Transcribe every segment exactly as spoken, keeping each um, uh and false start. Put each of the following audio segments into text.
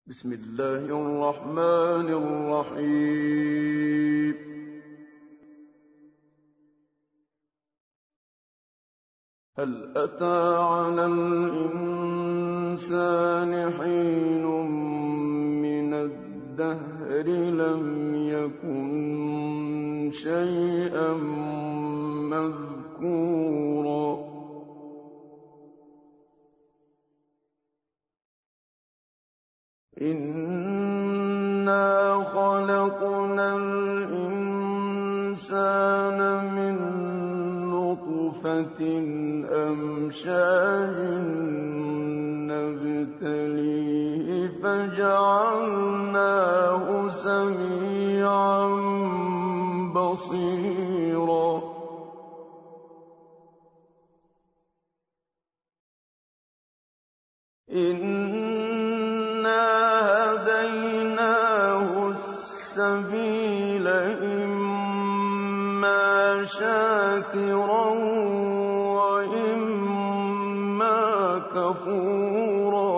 بسم الله الرحمن الرحيم. هل أتى على الإنسان حين من الدهر لم يكن شيئا مذكورا إنا خلقنا الإنسان من نطفة أمشاج نبتليه فجعلناه سميعا بصيرا السبيل إما شاكرا وإما كفورا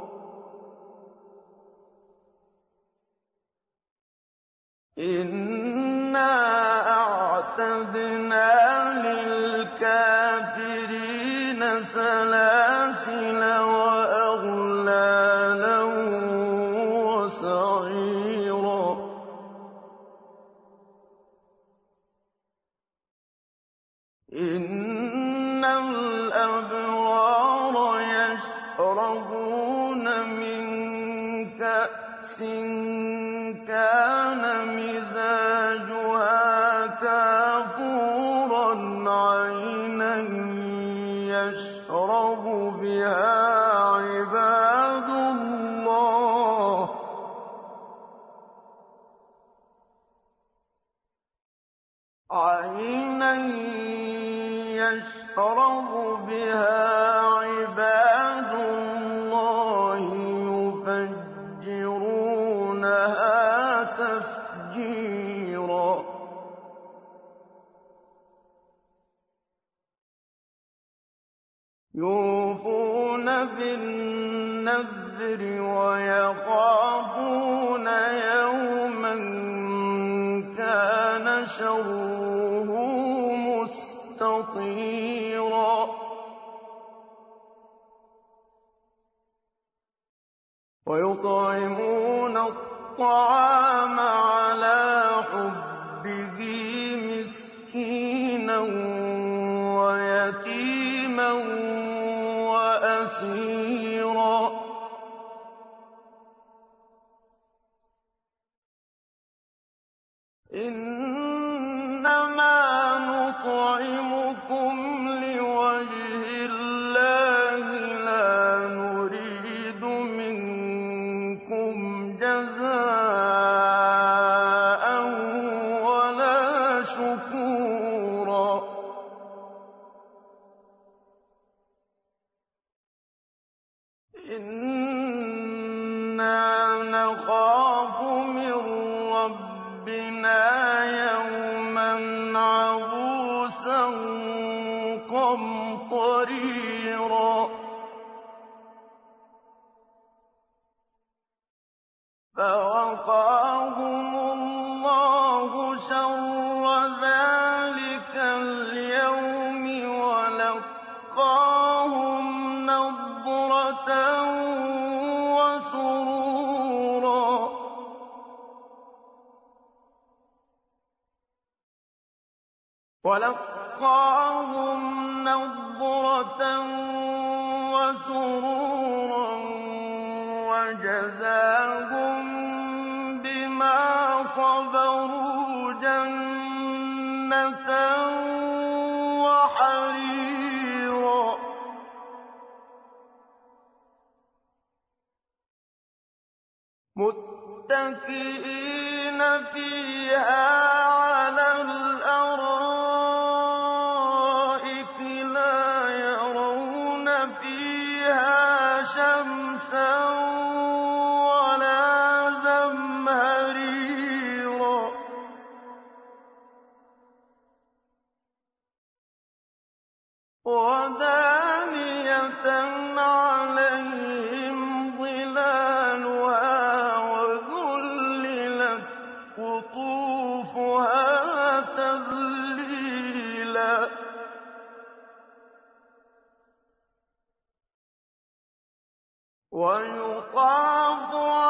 إنا أعتدنا للكافرين سلاسل وأغلالا وسعيرا إن الأبرار يشربون من كأس كان مزاجها كافورا عينا يشرب بها عباد الله عينا يشرب بها عباد الله يفجرونها تفجيرا يوفون بالنذر ويخافون يوما كان شره مستطيرا ويطعمون الطعام على حبه مسكينا ويتيما وأسيرا إنما نطعمكم لوجه الله لا نريد منكم جزاء ولا شكورا إنا نخاف من ربنا يوما عبوسا قمطريرا فوقاهم الله شر ذلك اليوم ولقاهم نضرة وسرورا ولقاهم نضرة وسرورا وجزاهم بما صبروا جنة وحريرا متكئين فيها على الأرائك لا يرون فيها شمسا ولا زمهريرا ودانية عليهم ظلالها وَيُطَافُ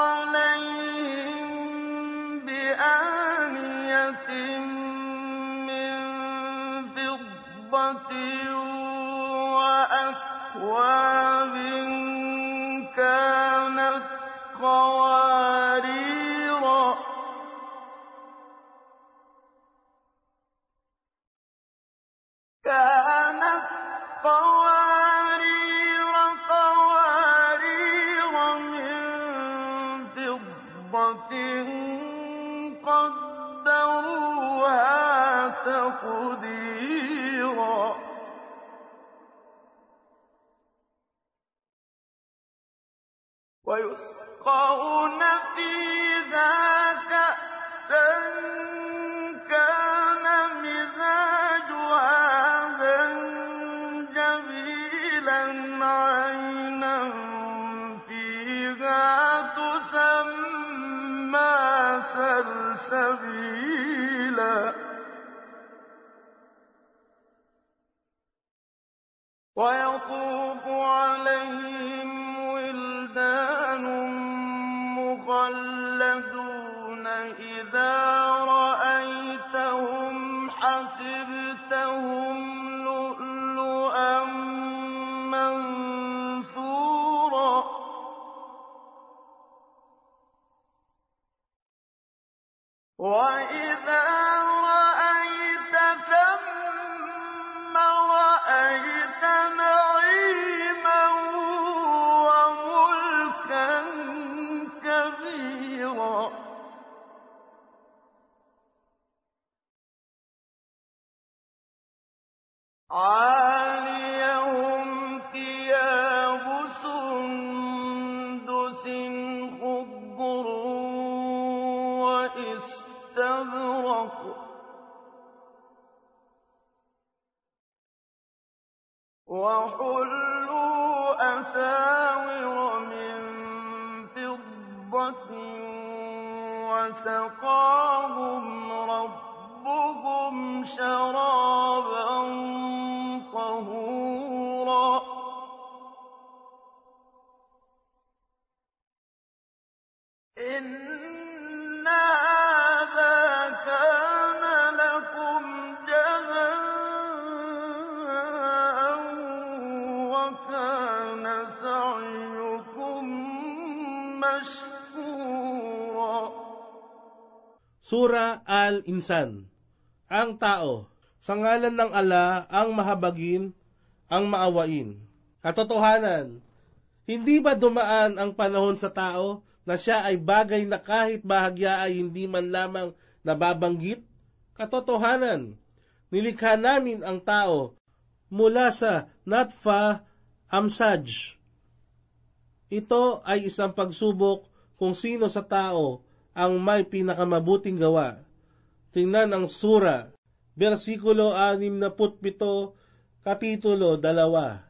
عَلَيْهِم بِآنِيَةٍ مِّن فِضَّةٍ وَأَكْوَابٍ كَانَتْ قَوَارِيرَ كَانَتْ قَوَارِيرَ قَوَارِيرَ مِن فِضَّةٍ قَدَّرُوهَا تَقْدِيرًا وَيُسْقَوْنَ فِيهَا كَأْسًا كَانَ مِزَاجُهَا زَنجَبِيلًا عَيْنًا فِيهَا تُسَمَّىٰ سَلْسَبِيلًا وَيَطُوفُ عَلَيْهِمْ وِلْدَانٌ مُّخَلَّدُونَ إِذَا رَأَيْتَهُمْ حَسِبْتَهُمْ لُؤْلُؤًا مَّنثُورًا وَإِذَا رَأَيْتَ ثَمَّ رَأَيْتَ نَعِيمًا وَمُلْكًا كَبِيرًا عَالِيَهُمْ ثِيَابُ سُندُسٍ خُضْرٌ وَإِسْتَبْرَقٌ ۖ وَحُلُّوا أَسَاوِرَ مِن فِضَّةٍ وَسَقَاهُمْ رَبُّهُمْ شَرَابًا طَهُورًا إِنَّ هَٰذَا كَانَ لَكُمْ جَزَاءً وَكَانَ سَعْيُكُم مَّشْكُورًا. Sura Al-Insan. Ang tao. Sa ngalan ng Allah, ang mahabagin, ang maawain. Katotohanan, hindi ba dumaan ang panahon sa tao na siya ay bagay na kahit bahagya ay hindi man lamang nababanggit? Katotohanan, nilikha namin ang tao mula sa natfa amsaj. Ito ay isang pagsubok kung sino sa tao ang may pinakamabuting gawa. Tingnan ang sura, versikulo anim na putpito, kapitulo dalawa.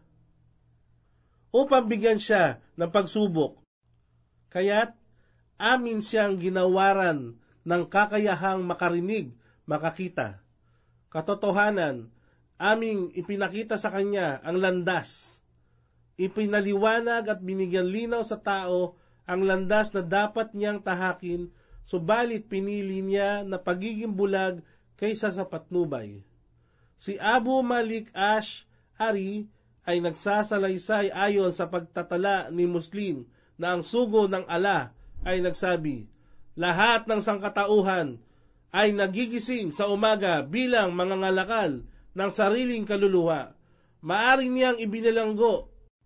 Upang bigyan siya ng pagsubok, kaya't amin siyang ginawaran ng kakayahang makarinig, makakita. Katotohanan, aming ipinakita sa kanya ang landas. Ipinaliwanag at binigyan linaw sa tao ang landas na dapat niyang tahakin, subalit pinili niya na pagiging bulag kaysa sa patnubay. Si Abu Malik Ash-Ari ay nagsasalaysay ayon sa pagtatala ni Muslim na ang sugo ng Allah ay nagsabi, lahat ng sangkatauhan ay nagigising sa umaga bilang mangangalakal ng sariling kaluluwa. Maari niyang ibinalanggo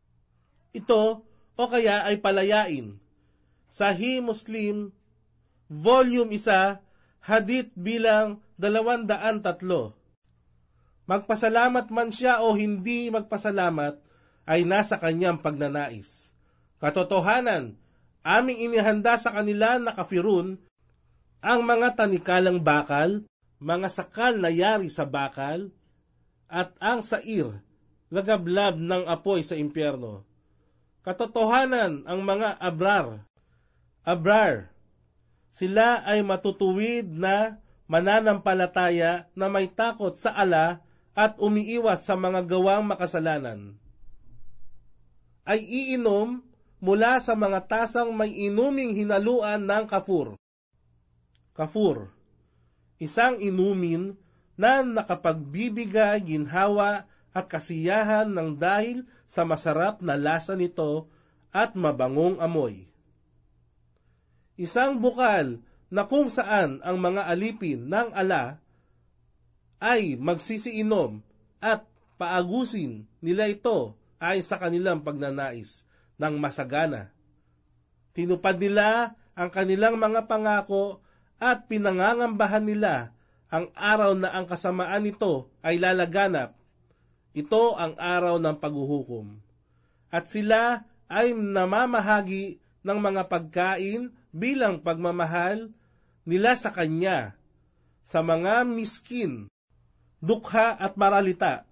ito o kaya ay palayain. Sahih Muslim, Volume one, Hadith bilang dalawandaan tatlo. Magpasalamat man siya o hindi magpasalamat ay nasa kanyang pagnanais. Katotohanan, aming inihanda sa kanila na kafirun ang mga tanikalang bakal, mga sakal na yari sa bakal, at ang sair, lagablab ng apoy sa impyerno. Katotohanan ang mga abrar. Abrar, sila ay matutuwid na mananampalataya na may takot sa Allah at umiiwas sa mga gawang makasalanan. Ay iinom mula sa mga tasang may inuming hinaluan ng kafur. Kafur, isang inumin na nakapagbibigay ginhawa at kasiyahan ng dahil sa masarap na lasa nito at mabangong amoy. Isang bukal na kung saan ang mga alipin ng ala ay magsisiinom at paagusin nila ito ay sa kanilang pagnanais ng masagana. Tinupad nila ang kanilang mga pangako at pinangangambahan nila ang araw na ang kasamaan nito ay lalaganap. Ito ang araw ng paghuhukom. At sila ay namamahagi ng mga pagkain bilang pagmamahal nila sa Kanya, sa mga miskin, dukha at maralita.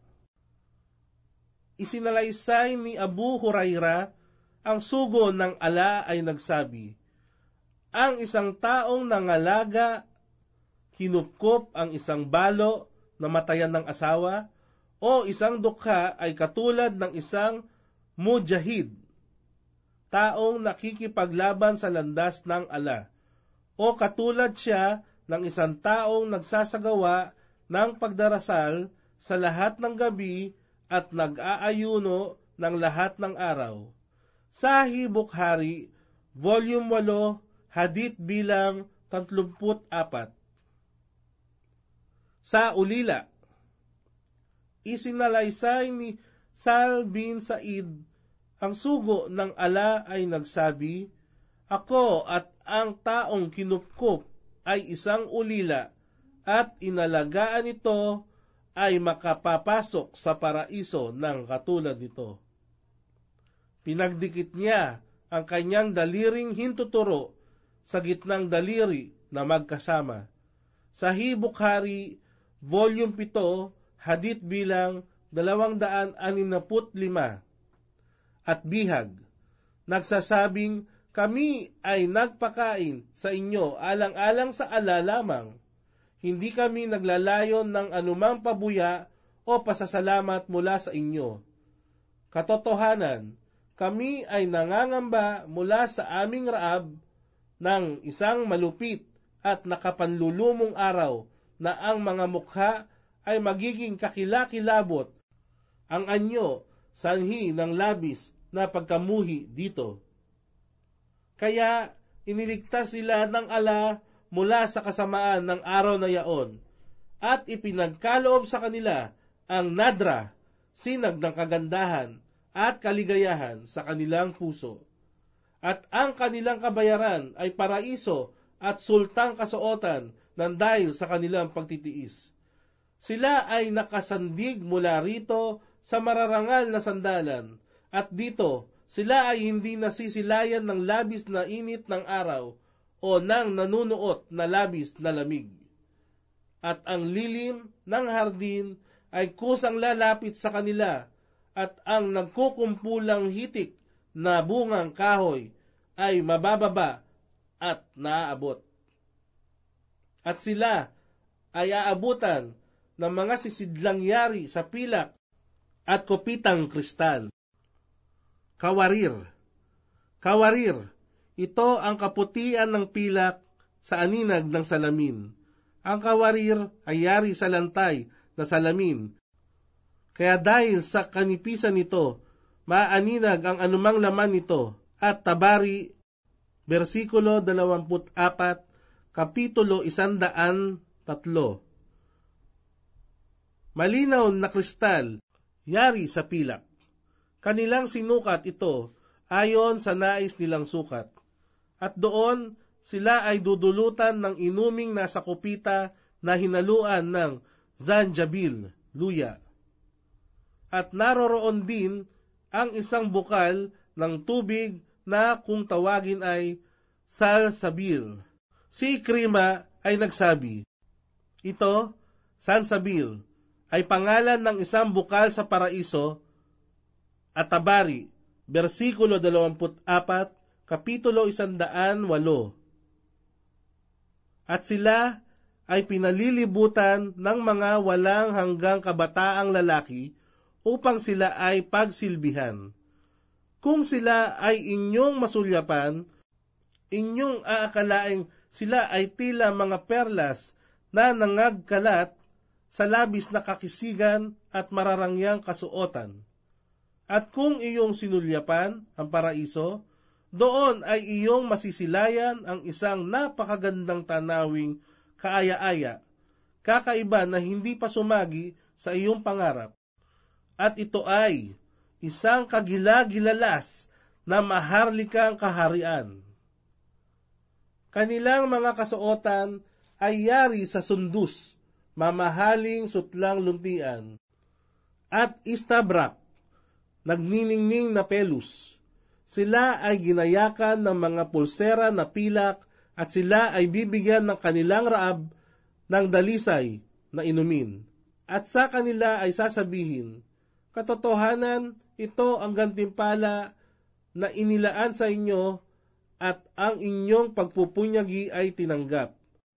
Isinalaysay ni Abu Huraira, ang sugo ng ala ay nagsabi, ang isang taong nangalaga, kinupkop ang isang balo na matayan ng asawa, o isang dukha ay katulad ng isang mujahid, taong nakikipaglaban sa landas ng ala, o katulad siya ng isang taong nagsasagawa ng pagdarasal sa lahat ng gabi at nag-aayuno ng lahat ng araw. Sahih Bukhari, Volume eight, Hadith bilang tatlumput apat. Sa ulila, isinalaysay ni Sal bin Said, ang sugo ng ala ay nagsabi, ako at ang taong kinupkup ay isang ulila at inalagaan ito ay makapapasok sa paraiso ng katulad nito. Pinagdikit niya ang kanyang daliring hintuturo sa gitnang daliri na magkasama. Sahih Bukhari, Volume seven, Hadith bilang dalawang daan anim na put lima. At bihag, nagsasabing, kami ay nagpakain sa inyo alang-alang sa ala lamang. Hindi kami naglalayon ng anumang pabuya o pasasalamat mula sa inyo. Katotohanan, kami ay nangangamba mula sa aming raab ng isang malupit at nakapanlulumong araw na ang mga mukha ay magiging kakilakilabot, ang anyo sanhi ng labis na pagkamuhi dito. Kaya iniligtas sila ng ala mula sa kasamaan ng araw na yaon, at ipinagkaloob sa kanila ang nadra, sinag ng kagandahan at kaligayahan sa kanilang puso. At ang kanilang kabayaran ay paraiso at sultang kasuotan ng dahil sa kanilang pagtitiis. Sila ay nakasandig mula rito sa mararangal na sandalan, at dito sila ay hindi nasisilayan ng labis na init ng araw o ng nanunuot na labis na lamig. At ang lilim ng hardin ay kusang lalapit sa kanila, at ang nagkukumpulang hitik na bungang kahoy ay mabababa at naaabot. At sila ay aabutan ng mga sisidlang yari sa pilak at kopitang kristal. Kawarir. Kawarir, ito ang kaputian ng pilak sa aninag ng salamin. Ang kawarir ay yari sa lantay na salamin. Kaya dahil sa kanipisan nito, maaninag ang anumang laman nito. At Tabari, versikulo dalawampu't apat, kapitulo isandaan tatlo. Malinaw na kristal, yari sa pilak. Kanilang sinukat ito ayon sa nais nilang sukat. At doon, sila ay dudulutan ng inuming nasa kupita na hinaluan ng zanjabil, luya. At naroroon din ang isang bukal ng tubig na kung tawagin ay salsabil. Si Ikrima ay nagsabi, ito, salsabil, ay pangalan ng isang bukal sa paraiso. At Tabari, versikulo dalawampu't apat, kapitulo isandaan walo. At sila ay pinalilibutan ng mga walang hanggang kabataang lalaki upang sila ay pagsilbihan. Kung sila ay inyong masulyapan, inyong aakalaing sila ay tila mga perlas na nangagkalat sa labis na kakisigan at mararangyang kasuotan. At kung iyong sinulyapan ang paraiso, doon ay iyong masisilayan ang isang napakagandang tanawing kaaya-aya, kakaiba na hindi pa sumagi sa iyong pangarap. At ito ay isang kagila-gilalas na maharlikang kaharian. Kanilang mga kasuotan ay yari sa sundus, mamahaling sutlang luntian, at istabrak, nagniningning na pelus. Sila ay ginayakan ng mga pulsera na pilak at sila ay bibigyan ng kanilang raab ng dalisay na inumin. At sa kanila ay sasabihin, katotohanan, ito ang gantimpala na inilaan sa inyo at ang inyong pagpupunyagi ay tinanggap.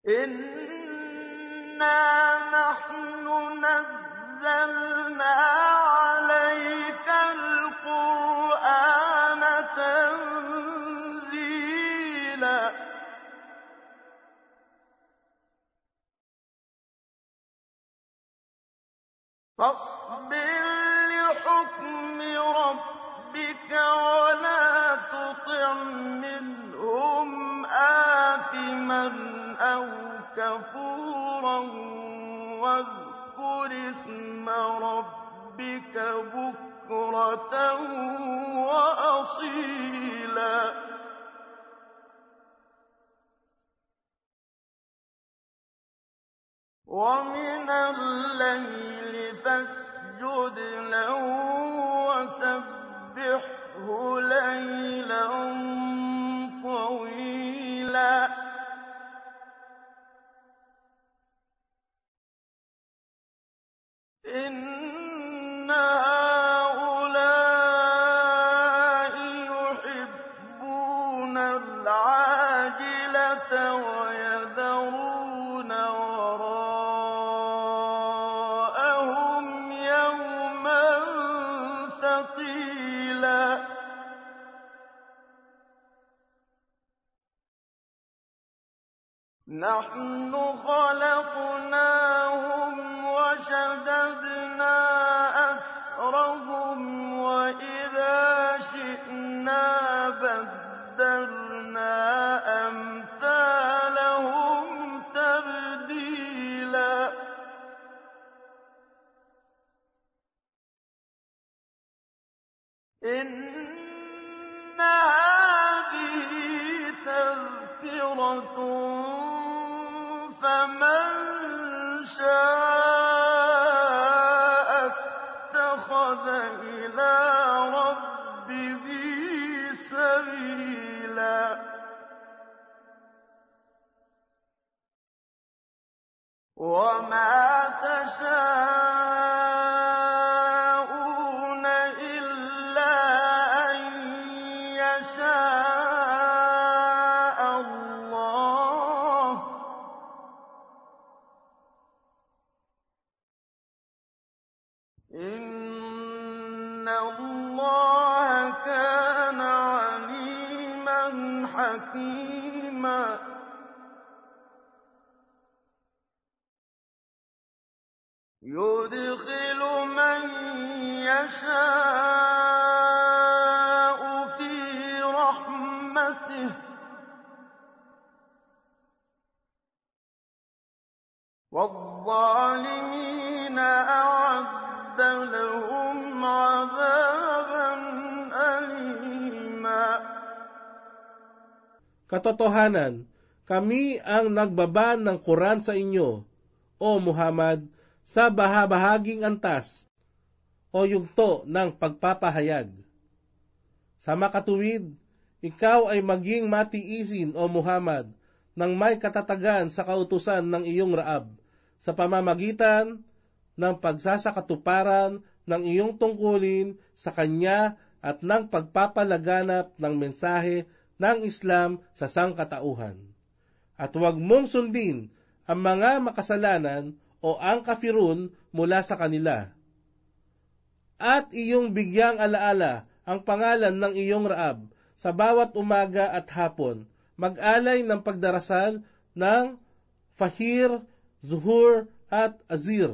Inna nahnu nazzalna alayka al-Qur'ana tanzila. فاصبر لحكم ربك ولا تطع منهم آثما أو كفورا واذكر اسم ربك بكرة وأصيلا. ومن الليل فاسجد له وسبحه ليلا طويلا. إن هؤلاء يحبون العاجلة ويذرون وراءهم يوما ثقيلا. نحن خلقناهم وشددنا أسرهم وإذا شئنا بدلنا أمثالهم تبديلا. إن هذه تذكرة فمن شاء اتخذ إلى ربه سبيلا. وما تشاءون إلا أن يشاء الله. إن الله كان عليما حكيما. يدخل من يشاء في رحمته والظالمين أعد لهم عذابا أليما. Katotohanan, kami ang nagbaba ng Quran sa inyo, o Muhammad, sa bahabahaging antas o yugto ng pagpapahayag. Sa makatuwid, ikaw ay maging matiisin, o Muhammad, ng may katatagan sa kautusan ng iyong raab, sa pamamagitan ng pagsasakatuparan ng iyong tungkulin sa kanya at ng pagpapalaganap ng mensahe ng Islam sa sangkatauhan. At huwag mong sundin ang mga makasalanan o ang kafirun mula sa kanila. At iyong bigyang alaala ang pangalan ng iyong Raab sa bawat umaga at hapon, mag-alay ng pagdarasal ng Fahir, Zuhur at Azir.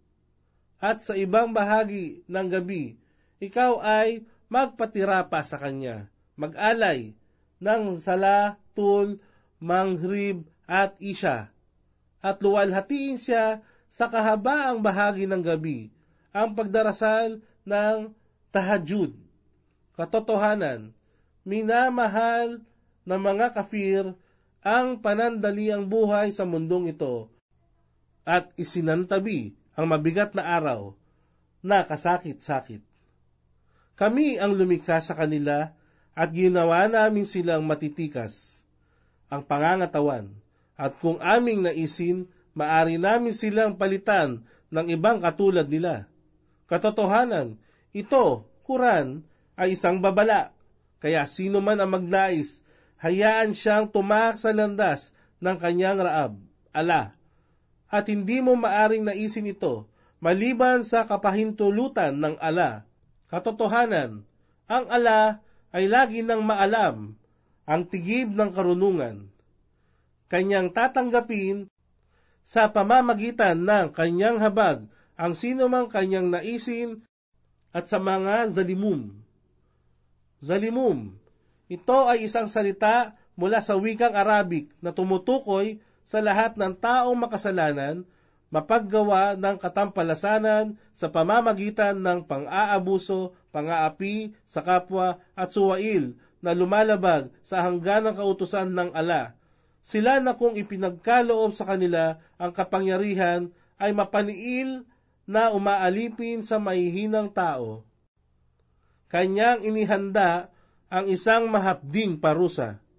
At sa ibang bahagi ng gabi, ikaw ay magpatira pa sa kanya, mag-alay ng Sala, Tul, Maghrib at Isha, at luwalhatiin siya sa kahabaang bahagi ng gabi, ang pagdarasal ng Tahajjud. Katotohanan, minamahal ng mga kafir ang panandaliang buhay sa mundong ito at isinantabi ang mabigat na araw na kasakit-sakit. Kami ang lumikha sa kanila at ginawa namin silang matitikas ang pangangatawan, at kung aming naisin, maari namin silang palitan ng ibang katulad nila. Katotohanan, ito, Quran, ay isang babala, kaya sino man ang magnais, hayaan siyang tumak sa landas ng kanyang Raab, ala, at hindi mo maaring naisin ito, maliban sa kapahintulutan ng ala. Katotohanan, ang ala ay lagi nang maalam, ang tigib ng karunungan. Kanyang tatanggapin sa pamamagitan ng kanyang habag ang sino mang kanyang naisin at sa mga zalimum. Zalimum, ito ay isang salita mula sa wikang Arabic na tumutukoy sa lahat ng taong makasalanan, mapaggawa ng katampalasanan sa pamamagitan ng pang-aabuso, pang-aapi sa kapwa at suwail na lumalabag sa hangganang kautusan ng ala. Sila na kung ipinagkaloob sa kanila ang kapangyarihan ay mapaniil na umaalipin sa mahihinang tao. Kanyang inihanda ang isang mahapding parusa.